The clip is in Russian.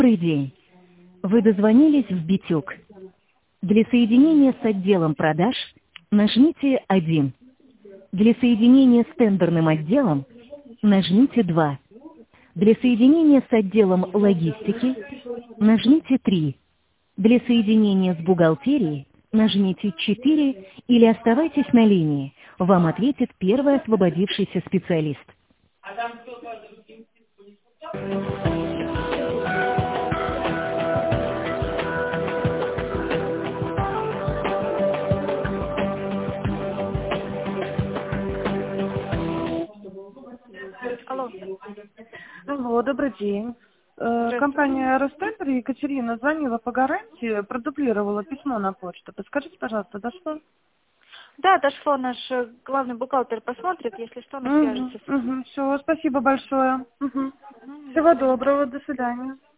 Добрый день. Вы дозвонились в Битюк. Для соединения с отделом продаж нажмите 1. Для соединения с тендерным отделом нажмите 2. Для соединения с отделом логистики нажмите 3. Для соединения с бухгалтерией нажмите 4 или оставайтесь на линии. Вам ответит первый освободившийся специалист. Алло. Алло, добрый день. Компания Ростендер, Екатерина звонила по гарантии, продублировала письмо на почту. Подскажите, пожалуйста, дошло? Да, дошло, наш главный бухгалтер посмотрит, если что, он свяжется с вами. Все, спасибо большое. Всего доброго, до свидания.